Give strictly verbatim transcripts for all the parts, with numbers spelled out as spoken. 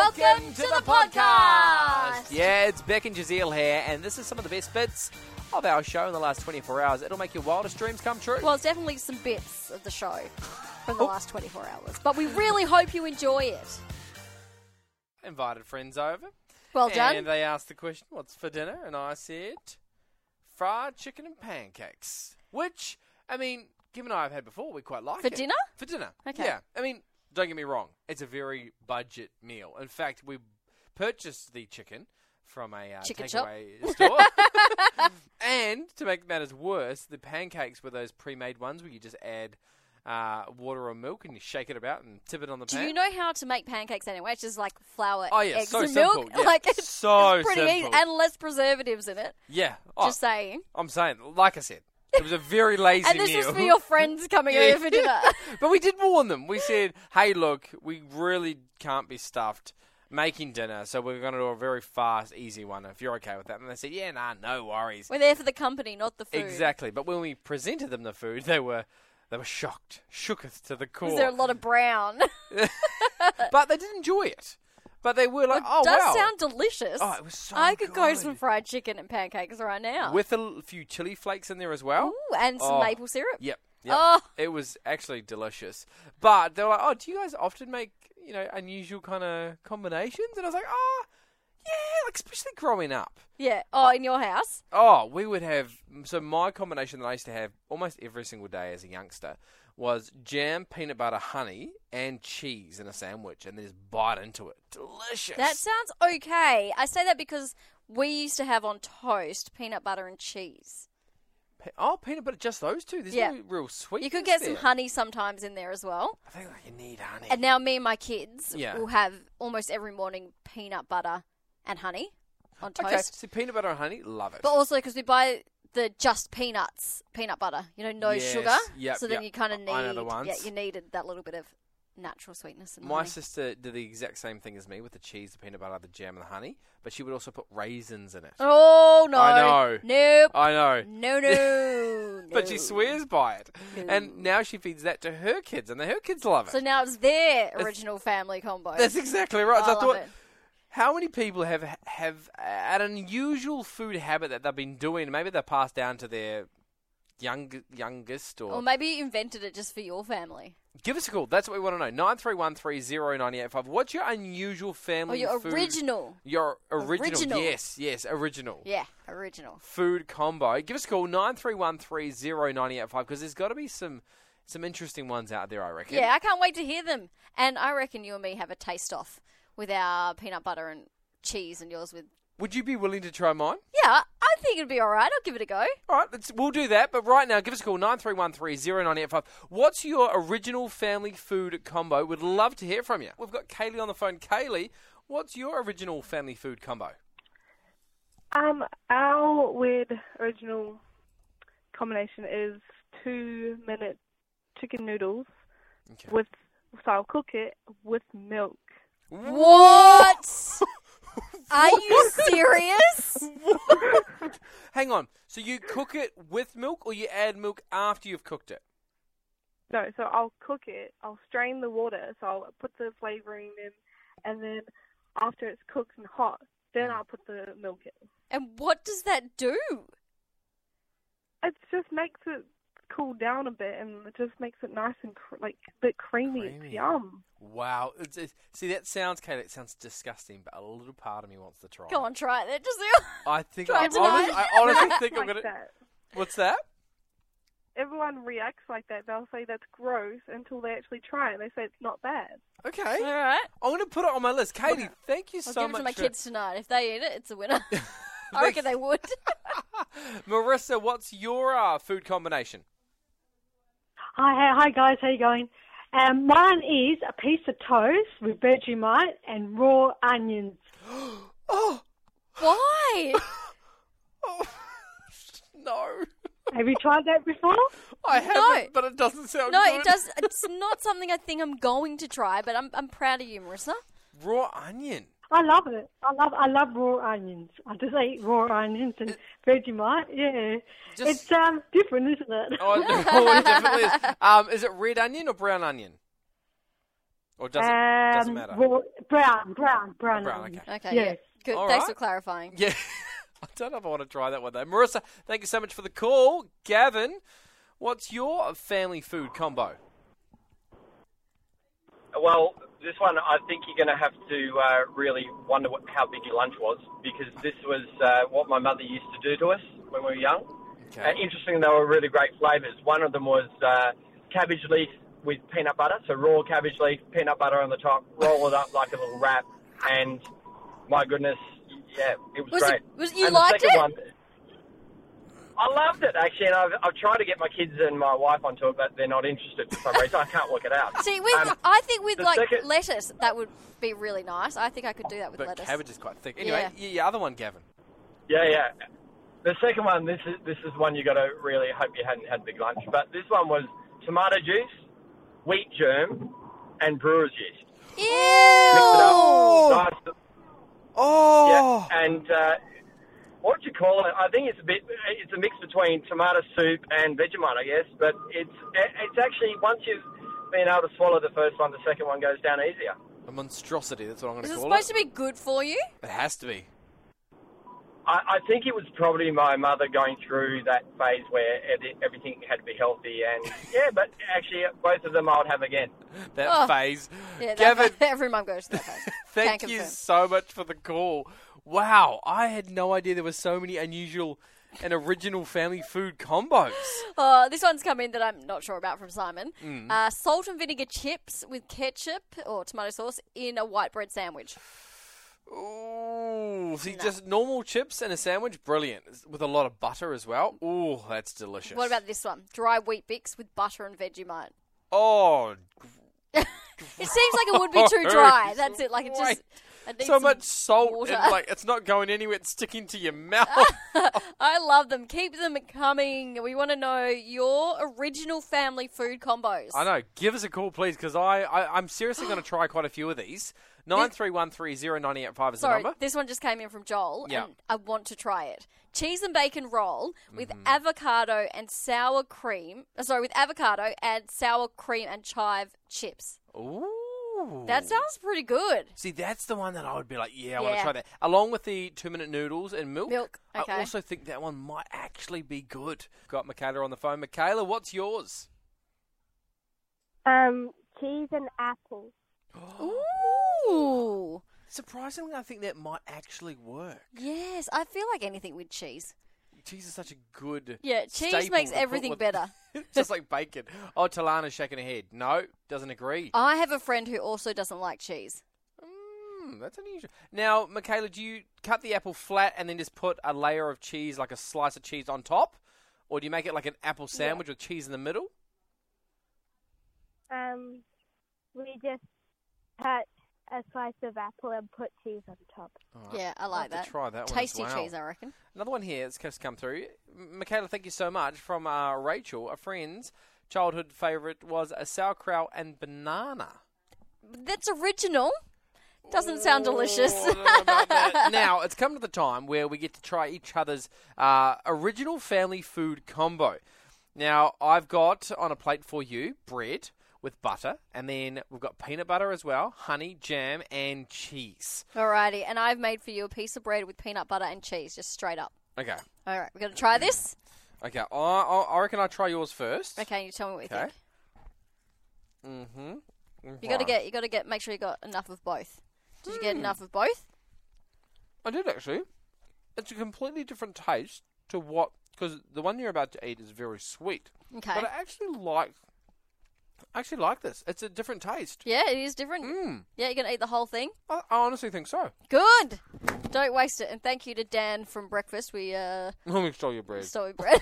Welcome to the podcast! Yeah, it's Beck and Jazeel here, and this is some of the best bits of our show in the last twenty-four hours. It'll make your wildest dreams come true. Well, it's definitely some bits of the show from the last twenty-four hours, but we really hope you enjoy it. I invited friends over. Well done. And they asked the question, what's for dinner? And I said, fried chicken and pancakes. Which, I mean, Kim and I have had before. We quite like For it. dinner? For dinner. Okay. Yeah. I mean, don't get me wrong. It's a very budget meal. In fact, we purchased the chicken from a uh, Chicken shop. takeaway store. And to make matters worse, the pancakes were those pre-made ones where you just add uh, water or milk and you shake it about and tip it on the Do pan. you know how to make pancakes anyway? It's just like flour, Oh, yeah, eggs, so and simple. milk. Yeah, Like it's, so it's pretty simple. easy and less preservatives in it. Yeah. Oh, Just saying. I'm saying, like I said, it was a very lazy And this meal. was for your friends coming Yeah. over for dinner. But we did warn them. We said, hey, look, we really can't be stuffed making dinner, so we're going to do a very fast, easy one, if you're okay with that. And they said, yeah, nah, no worries. We're there for the company, not the food. Exactly. But when we presented them the food, they were they were shocked, shooketh to the core. Was there a lot of brown? But they did enjoy it. But they were like, It oh, does wow. go delicious. Oh, it was so I could go good. some fried chicken and pancakes right now. With a l- few chili flakes in there as well. Ooh, and some Oh. maple syrup. Yep. Yep. Oh. It was actually delicious. But they were like, oh, do you guys often make, you know, unusual kind of combinations? And I was like, oh, yeah, like especially growing up. Yeah. Oh, in your house? Oh, we would have, so my combination that I used to have almost every single day as a youngster was jam, peanut butter, honey, and cheese in a sandwich, and then just bite into it. Delicious. That sounds okay. I say that because we used to have on toast peanut butter and cheese. Pe- Oh, peanut butter, just those two? There's Yeah. no real sweetness You could get some there. honey sometimes in there as well. I think like you need honey. And now me and my kids Yeah. will have almost every morning peanut butter and honey on toast. Okay, so peanut butter and honey, love it. But also because we buy the just peanuts peanut butter, you know, no Yes, sugar. yep, so then yep. you kind of need, I know the ones. yeah, you needed that little bit of natural sweetness. And My honey. sister did the exact same thing as me with the cheese, the peanut butter, the jam, and the honey, but she would also put raisins in it. Oh no! I know. Nope. I know. No, no. But she no. swears by it. No. And now she feeds that to her kids, and her kids love it. So now it's their original family combo. That's exactly right. I so I love thought, it. how many people have have uh, an unusual food habit that they've been doing? Maybe they're passed down to their young, youngest, or... Or maybe you invented it just for your family. Give us a call. That's what we want to know. nine three one three zero nine eight five. What's your unusual family Or your food? original. Your original. Original. Yes, yes, original. Yeah, original. Food combo. Give us a call, nine three one three zero nine eight five, because there's got to be some some interesting ones out there, I reckon. Yeah, I can't wait to hear them. And I reckon you and me have a taste off with our peanut butter and cheese and yours with... Would you be willing to try mine? Yeah, I think it'd be all right. I'll give it a go. All right, let's, we'll do that. But right now, give us a call, nine three one three zero nine eight five. What's your original family food combo? We'd love to hear from you. We've got Kaylee on the phone. Kaylee, what's your original family food combo? Um, our weird original combination is two minute chicken noodles Okay. with, so I'll cook it with milk. What? Are you serious? Hang on. So you cook it with milk, or you add milk after you've cooked it? No, so I'll cook it, I'll strain the water, so I'll put the flavouring in, and then after it's cooked and hot, then I'll put the milk in. And what does that do? It just makes it cool down a bit, and it just makes it nice and cr- like a bit creamy. Creamy. It's yum. Wow. It's, it's, see, that sounds, Kaylee, it sounds disgusting, but a little part of me wants to try Go it. on, try it. Then. Just I think Try I, it tonight. honestly, I honestly think I'm like going to... that. What's that? Everyone reacts like that. They'll say that's gross until they actually try it. They say it's not bad. Okay. all right. I'm going to put it on my list. Katie, thank you I'll so give it much. to my for- kids tonight. If they eat it, it's a winner. I reckon they would. Marissa, what's your uh, food combination? Hi, hi, hi guys, how you going? Um, mine is a piece of toast with Vegemite and raw onions. Oh, Why? oh, no. Have you tried that before? I haven't, No. but it doesn't sound No, good. it does. It's not something I think I'm going to try, but I'm I'm proud of you, Marissa. Raw onion. I love it. I love I love raw onions. I just eat raw onions and Vegemite. Yeah, Just- it's um different, isn't it? Oh, it- oh, it definitely is. Um, is it red onion or brown onion? Or does it, doesn't Um, matter? raw, brown, brown, brown. Brown, onion. okay. Okay, Yes. yeah. Good. All Thanks right. for clarifying. Yeah. I don't know if I want to try that one, though. Marissa, thank you so much for the call. Gavin, what's your family food combo? Well, this one, I think you're going to have to uh, really wonder what, how big your lunch was, because this was uh, what my mother used to do to us when we were young. Okay. Uh, interesting, they were really great flavours. One of them was uh, cabbage leaf with peanut butter, so raw cabbage leaf, peanut butter on the top, roll it up like a little wrap, and my goodness, yeah, it was, Was great. it- was- you and liked the second it? One, I loved it, actually, and I've, I've tried to get my kids and my wife onto it, but they're not interested for some reason. I can't work it out. See, with Um, I think with the like second- lettuce, that would be really nice. I think I could do that with But lettuce. cabbage is quite thick. Anyway, yeah. your other one, Gavin. Yeah, yeah. The second one, this is this is one you got to really hope you hadn't had big lunch. But this one was tomato juice, wheat germ, and brewer's yeast. Ew! Mix it up. Nice. Oh! Yeah, and uh, what do you call it? I think it's a bit. It's a mix between tomato soup and Vegemite, I guess. But it's it's actually once you've been able to swallow the first one, the second one goes down easier. A monstrosity, that's what I'm going Is to it call supposed it. to be good for you? It has to be. I, I think it was probably my mother going through that phase where ed- everything had to be healthy, and yeah, but actually both of them I would have again. That Oh. phase. Yeah, Gavin, that, every mum goes through that phase. thank Can you confirm. so much for the call. Wow, I had no idea there were so many unusual and original family food combos. Uh, this one's come in that I'm not sure about from Simon. Mm. Uh, salt and vinegar chips with ketchup or tomato sauce in a white bread sandwich. Ooh, see, No. just normal chips and a sandwich, brilliant. With a lot of butter as well. Ooh, that's delicious. What about this one? Dry wheat bix with butter and Vegemite. Oh, It seems like it would be too dry. That's it. Like it just. It needs so some much salt water. and like it's not going anywhere. It's sticking to your mouth. I love them. Keep them coming. We want to know your original family food combos. I know. Give us a call, please, because I, I I'm seriously going to try quite a few of these. Nine three one three zero nine eight five is Sorry, the number. this one just came in from Joel, Yeah. and I want to try it. Cheese and bacon roll with Mm-hmm. avocado and sour cream. uh, Sorry, with avocado and sour cream and chive chips. Ooh, That sounds pretty good. See, that's the one that I would be like, yeah, I want to Yeah. try that. Along with the two-minute noodles and milk. Milk, okay. I also think that one might actually be good. Got Michaela on the phone. Michaela, what's yours? Um, cheese and apple. Ooh. Surprisingly, I think that might actually work. Yes, I feel like anything with cheese. Cheese is such a good Yeah, cheese staple makes to put everything with- better. Just like bacon. Oh, Talana's shaking her head. No, doesn't agree. I have a friend who also doesn't like cheese. Mm, that's unusual. Now, Michaela, do you cut the apple flat and then just put a layer of cheese, like a slice of cheese on top? Or do you make it like an apple sandwich with cheese in the middle? Um, we just cut a slice of apple and put cheese on top. All right. Yeah, I I'll like have that. to try that Tasty one as well. cheese, I reckon. Another one here that's just come through. M- Michaela, thank you so much. From uh, Rachel, a friend's childhood favourite was a sauerkraut and banana. That's original. Doesn't sound delicious. Oh, I don't know about that. Now, it's come to the time where we get to try each other's uh, original family food combo. Now, I've got on a plate for you bread with butter, and then we've got peanut butter as well, honey, jam, and cheese. Alrighty, and I've made for you a piece of bread with peanut butter and cheese, just straight up. Okay. All right, we're going to try this. Okay, I, I, I reckon I'll try yours first. Okay, you tell me what you Okay. think. Mm-hmm. You got to get, you got to get, make sure you got enough of both. Did you get enough of both? I did actually. It's a completely different taste to what, because the one you're about to eat is very sweet. Okay. But I actually like, I actually like this. It's a different taste. Yeah, it is different. Mm. Yeah, you're going to eat the whole thing? I, I honestly think so. Good. Don't waste it. And thank you to Dan from Breakfast. We uh, Let me stole your bread. stole your bread.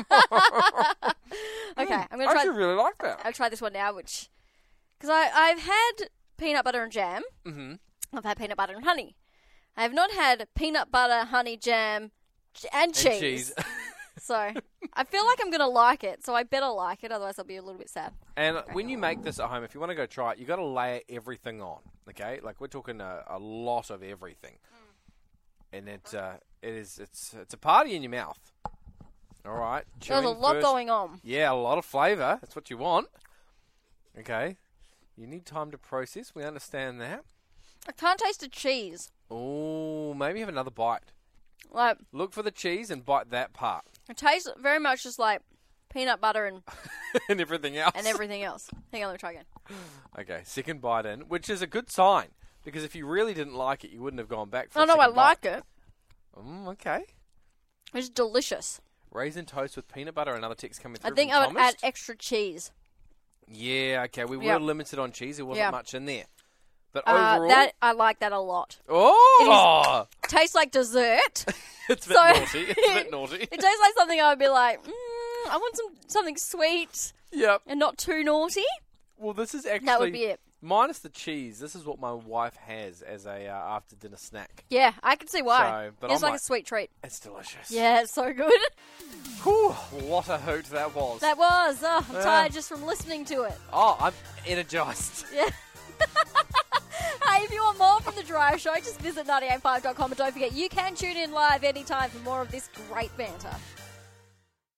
Okay, I'm going I to try. actually really like that. I'll try this one now, which because I I've had peanut butter and jam. Mm-hmm. I've had peanut butter and honey. I have not had peanut butter, honey, jam, j- and cheese. And cheese. So I feel like I'm going to like it. So I better like it, otherwise I'll be a little bit sad. And when you make this at home, if you want to go try it, you got to layer everything on. Okay, like we're talking a, a lot of everything, Mm. and it uh, it is it's it's a party in your mouth. All right, There's a chewing lot first. going on. Yeah, a lot of flavour. That's what you want. Okay, You need time to process. We understand that. I can't taste the cheese. Oh, maybe have another bite. Like, Look for the cheese and bite that part. it tastes very much just like peanut butter and, and everything else. and everything else. Hang on, let me try again. Okay, second bite in, which is a good sign. Because if you really didn't like it, you wouldn't have gone back for Oh, a no, I second like bite. it. Mm, okay. It's delicious. Raisin toast with peanut butter. Another text coming through I think from I would Thomas. add extra cheese. Yeah, okay. We were Yep. limited on cheese. There wasn't Yeah. much in there. But Uh, overall... that I like that a lot. Oh! Tastes like dessert. It's a bit So- naughty. It's a bit naughty. It tastes like something I would be like, mm, I want some something sweet Yep. and not too naughty. Well, this is actually... That would be it. Minus the cheese, this is what my wife has as a uh, after-dinner snack. Yeah, I can see why. So, but it's I like might- a sweet treat. It's delicious. Yeah, it's so good. Whew, what a hoot that was. That was. Oh, I'm Yeah. tired just from listening to it. Oh, I'm energized. Yeah. Hey, if you want more from The Drive Show, just visit ninety eight point five dot com and don't forget you can tune in live anytime for more of this great banter.